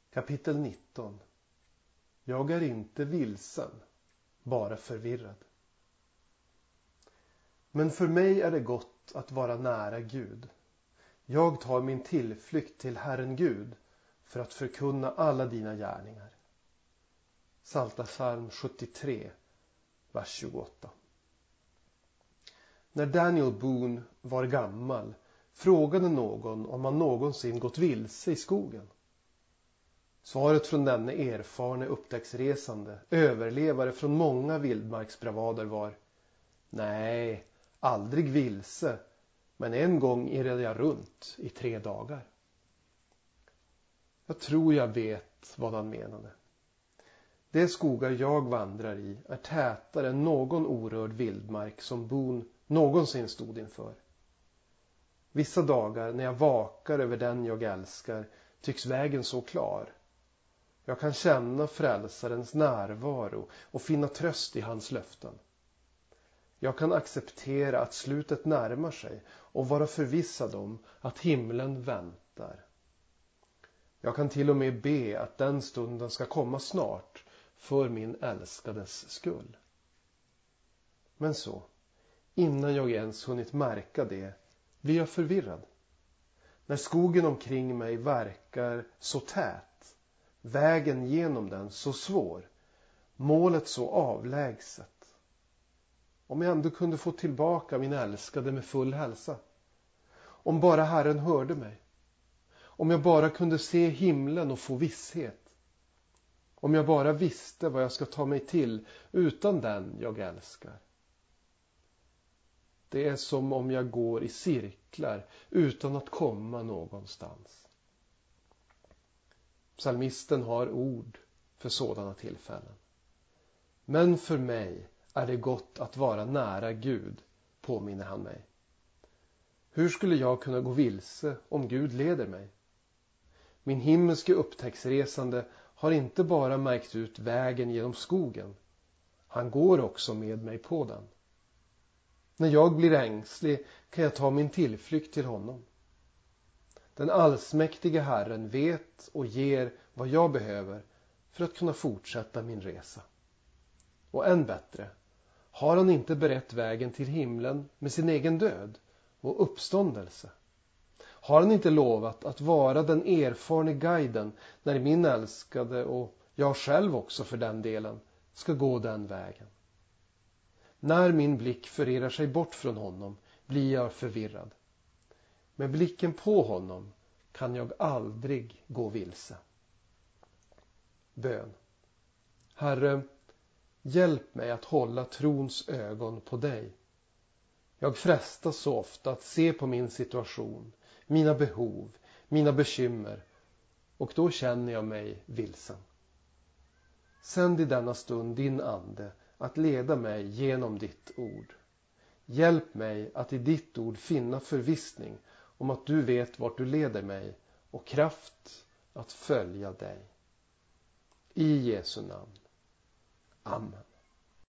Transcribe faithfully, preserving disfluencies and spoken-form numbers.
Kapitel nitton. Jag är inte vilsen, bara förvirrad. Men för mig är det gott att vara nära Gud. Jag tar min tillflykt till Herren Gud för att förkunna alla dina gärningar. Psaltarpsalm sjuttiotre, vers tjugoåtta. När Daniel Boone var gammal frågade någon om han någonsin gått vilse i skogen. Svaret från denne erfarne upptäcktsresande, överlevare från många vildmarksbravader var: nej, aldrig vilse, men en gång irrade jag runt i tre dagar. Jag tror jag vet vad han menade. De skogar jag vandrar i är tätare än någon orörd vildmark som Boone någonsin stod inför. Vissa dagar när jag vakar över den jag älskar tycks vägen så klar. Jag kan känna frälsarens närvaro och finna tröst i hans löften. Jag kan acceptera att slutet närmar sig och vara förvissad om att himlen väntar. Jag kan till och med be att den stunden ska komma snart för min älskades skull. Men så, innan jag ens hunnit märka det, blir jag förvirrad. När skogen omkring mig verkar så tät, vägen genom den så svår, målet så avlägset. Om jag ändå kunde få tillbaka min älskade med full hälsa. Om bara Herren hörde mig. Om jag bara kunde se himlen och få visshet. Om jag bara visste vad jag ska ta mig till utan den jag älskar. Det är som om jag går i cirklar utan att komma någonstans. Psalmisten har ord för sådana tillfällen. Men för mig är det gott att vara nära Gud, påminner han mig. Hur skulle jag kunna gå vilse om Gud leder mig? Min himmelske upptäcktsresande har inte bara märkt ut vägen genom skogen. Han går också med mig på den. När jag blir ängslig kan jag ta min tillflykt till honom. Den allsmäktige Herren vet och ger vad jag behöver för att kunna fortsätta min resa. Och än bättre, har han inte berett vägen till himlen med sin egen död och uppståndelse? Har han inte lovat att vara den erfarne guiden när min älskade och jag själv också för den delen ska gå den vägen? När min blick förirrar sig bort från honom blir jag förvirrad. Med blicken på honom kan jag aldrig gå vilse. Bön. Herre, hjälp mig att hålla trons ögon på dig. Jag frestas så ofta att se på min situation, mina behov, mina bekymmer, och då känner jag mig vilsen. Sänd i denna stund din ande att leda mig genom ditt ord. Hjälp mig att i ditt ord finna förvissning om att du vet vart du leder mig och kraft att följa dig. I Jesu namn. Amen.